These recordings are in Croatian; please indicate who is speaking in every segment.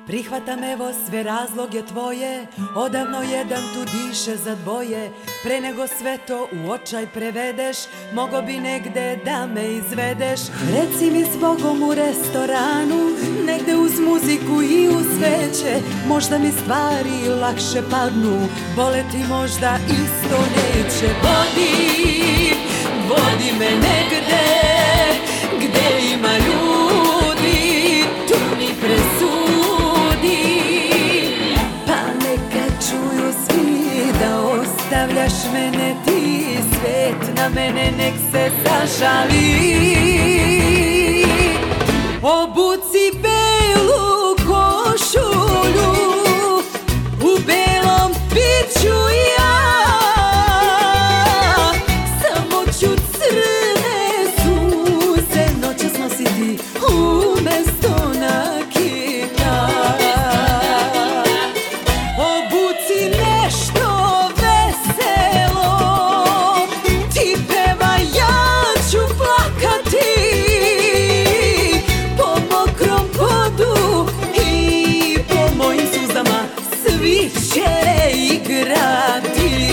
Speaker 1: Prihvatam evo sve razloge tvoje, odavno jedan tu diše za dvoje. Pre nego sve to u očaj prevedeš, mogo bi negde da me izvedeš. Reci mi s Bogom u restoranu, negde uz muziku i uz sveće, možda mi stvari lakše padnu, boleti možda isto neće. Vodi me negde, gde ima ljudi, tu mi presudi. Pa neka čuju svi da ostavljaš mene ti, svet na mene nek se zažali. Obuci belu košulju, u belom biću ja, samo ću crne suze noćas nositi umesto nakita. Obuci nešto veselo, ti peva, ja ću plakati, po mokrom podu i po mojim suzama svi će igrati.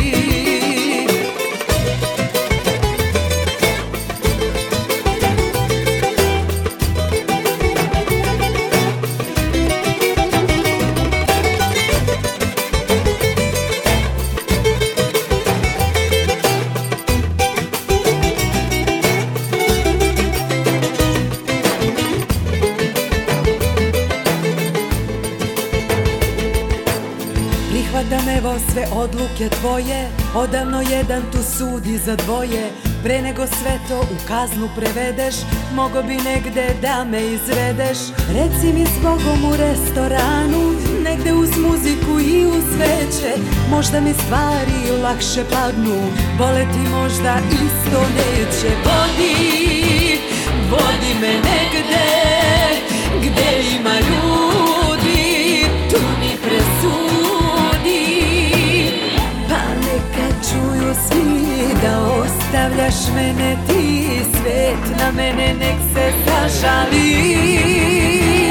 Speaker 1: Prihvatam evo sve odluke tvoje, odavno jedan tu sudi za dvoje. Pre nego sve to u kaznu prevedeš, mogo bi negde da me izvedeš. Reci mi s Bogom u restoranu, negde uz muziku i uz sveće, možda mi stvari lakše padnu, boleti možda isto neće. Vodi me negde, gde ima ljudi, tu mi presudi. Čuju svi da ostavljaš mene ti, svet na mene nek se zažali.